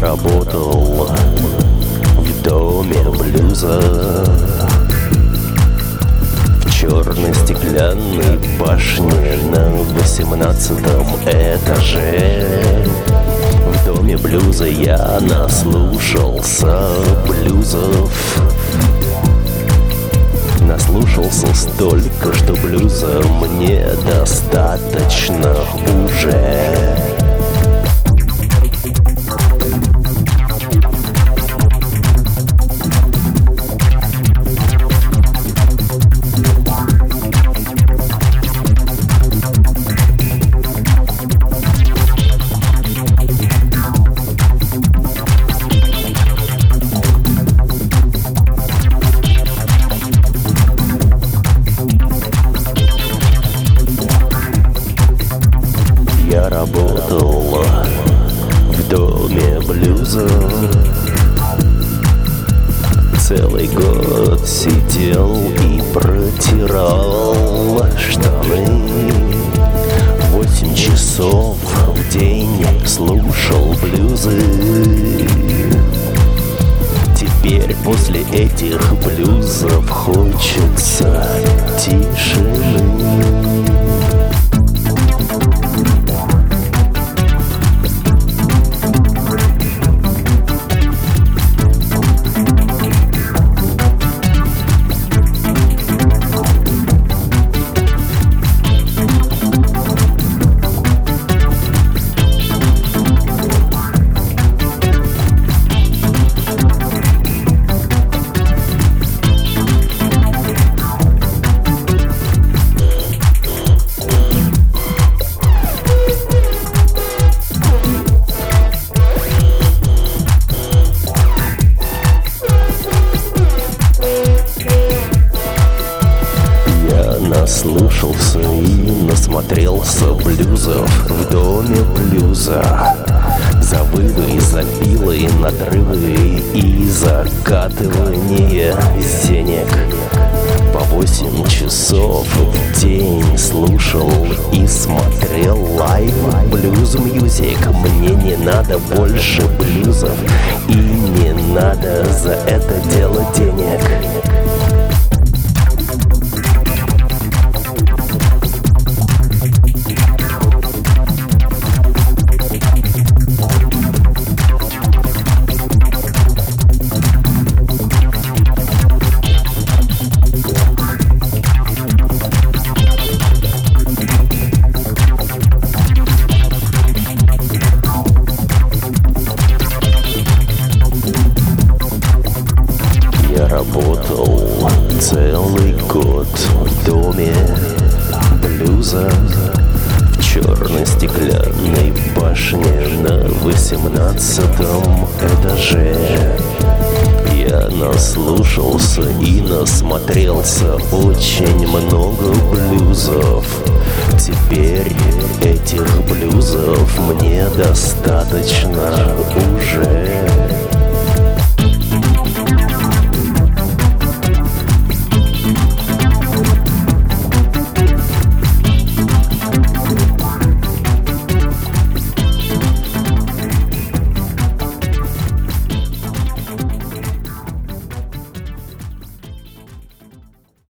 работал в доме блюза, в черной стеклянной башне на 18-м этаже. В доме блюза я наслушался блюзов. Наслушался столько, что блюза мне достаточно уже. Я работал в доме блюза, целый год сидел и протирал штаны. 8 часов в день слушал блюзы. Теперь после этих блюзов хочется тишины. Наслушался и насмотрелся блюзов в доме блюза. Завывы, запилы, надрывы и закатывание денег. По 8 часов в день слушал и смотрел лайв блюз-мьюзик. Мне не надо больше блюзов и не надо за это делать денег. Я работал целый год в доме блюза, в черной стеклянной башне на 18-м этаже. Я наслушался и насмотрелся очень много блюзов. Теперь этих блюзов мне достаточно уже.